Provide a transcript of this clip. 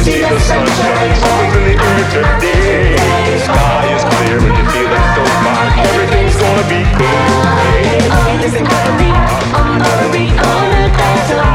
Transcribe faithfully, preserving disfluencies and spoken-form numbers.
see the sunshine, sparkles in the air today. Sky is clear and you're feeling so fine. Everything's gonna be cool. All is gonna be, all gonna be on the dance floor.